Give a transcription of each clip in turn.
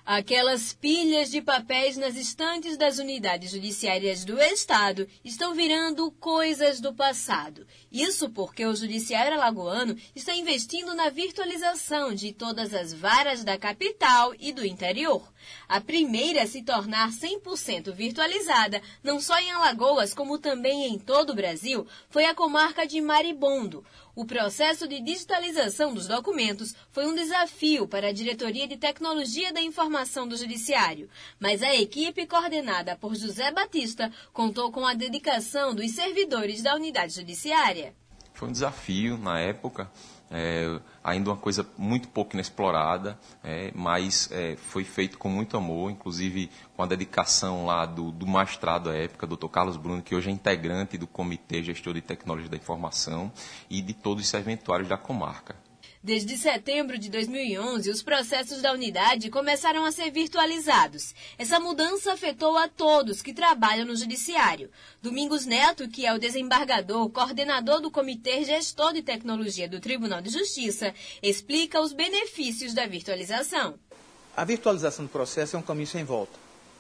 Aquelas pilhas de papéis nas estantes das unidades judiciárias do Estado estão virando coisas do passado. Isso porque o Judiciário Alagoano está investindo na virtualização de todas as varas da capital e do interior. A primeira a se tornar 100% virtualizada, não só em Alagoas, como também em todo o Brasil, foi a comarca de Maribondo. O processo de digitalização dos documentos foi um desafio para a Diretoria de Tecnologia da Informação do Judiciário, mas a equipe coordenada por José Batista contou com a dedicação dos servidores da unidade judiciária. Foi um desafio na época, ainda uma coisa muito pouco inexplorada, mas foi feito com muito amor, inclusive com a dedicação lá do magistrado à época, Dr. Carlos Bruno, que hoje é integrante do Comitê Gestor de Tecnologia da Informação e de todos os serventuários da comarca. Desde setembro de 2011, os processos da unidade começaram a ser virtualizados. Essa mudança afetou a todos que trabalham no Judiciário. Domingos Neto, que é o desembargador, coordenador do Comitê Gestor de Tecnologia do Tribunal de Justiça, explica os benefícios da virtualização. A virtualização do processo é um caminho sem volta.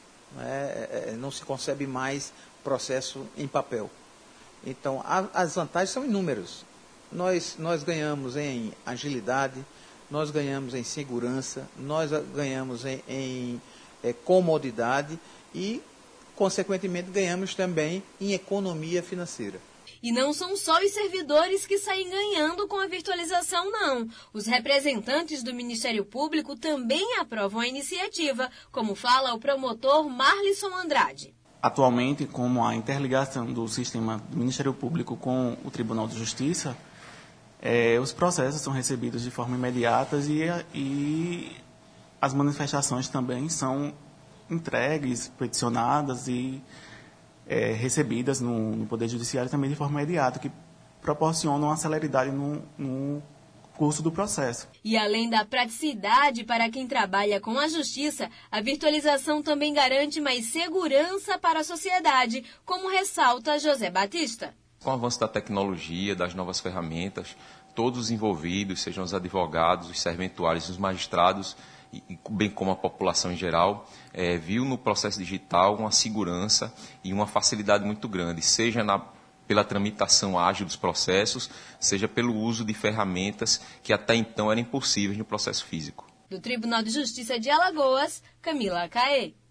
Não se concebe mais processo em papel. Então, as vantagens são inúmeras. Nós ganhamos em agilidade, nós ganhamos em segurança, nós ganhamos em comodidade e, consequentemente, ganhamos também em economia financeira. E não são só os servidores que saem ganhando com a virtualização, não. Os representantes do Ministério Público também aprovam a iniciativa, como fala o promotor Marlisson Andrade. Atualmente, como a interligação do sistema do Ministério Público com o Tribunal de Justiça, os processos são recebidos de forma imediata e as manifestações também são entregues, peticionadas e recebidas no Poder Judiciário também de forma imediata, que proporcionam uma celeridade no curso do processo. E além da praticidade para quem trabalha com a justiça, a virtualização também garante mais segurança para a sociedade, como ressalta José Batista. Com o avanço da tecnologia, das novas ferramentas, todos os envolvidos, sejam os advogados, os serventuários, os magistrados, bem como a população em geral, viu no processo digital uma segurança e uma facilidade muito grande, seja pela tramitação ágil dos processos, seja pelo uso de ferramentas que até então eram impossíveis no processo físico. Do Tribunal de Justiça de Alagoas, Camila Caê.